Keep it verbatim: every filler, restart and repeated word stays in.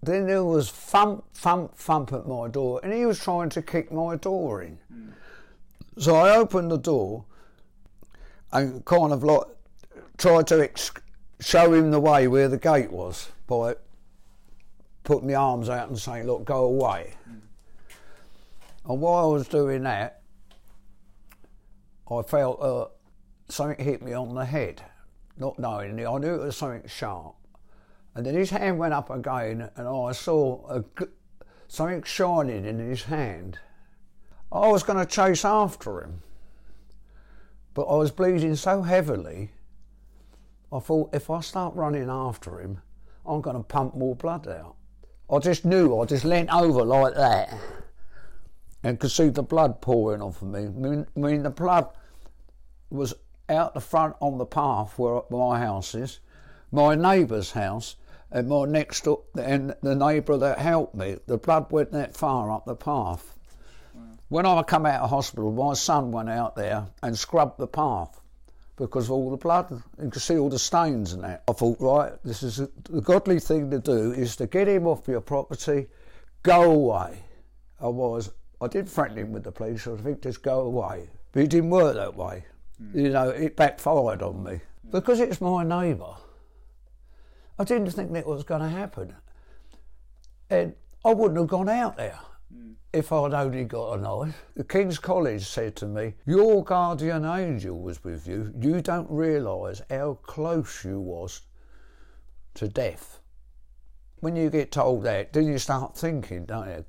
Then there was thump, thump, thump at my door, and he was trying to kick my door in. Mm. So I opened the door and kind of like tried to ex- show him the way where the gate was by putting my arms out and saying, look, go away. Mm. And while I was doing that, I felt uh, something hit me on the head, not knowing it. I knew it was something sharp. And then his hand went up again, and I saw a, something shining in his hand. I was going to chase after him, but I was bleeding so heavily, I thought if I start running after him, I'm going to pump more blood out. I just knew, I just leant over like that and could see the blood pouring off of me. I mean, I mean the blood was out the front on the path where my house is, my neighbour's house, and my next door, and the neighbour that helped me. The blood went that far up the path. Wow. When I come out of hospital, my son went out there and scrubbed the path because of all the blood. You could see all the stains and that. I thought, right, this is a, the godly thing to do is to get him off your property, go away. I was, I did threaten him with the police, I think just go away. But it didn't work that way. Mm. You know, it backfired on me. Mm. Because it's my neighbour, I didn't think that was going to happen. And I wouldn't have gone out there mm. if I'd only got a knife. The King's College said to me, your guardian angel was with you. You don't realise how close you was to death. When you get told that, then you start thinking, don't you?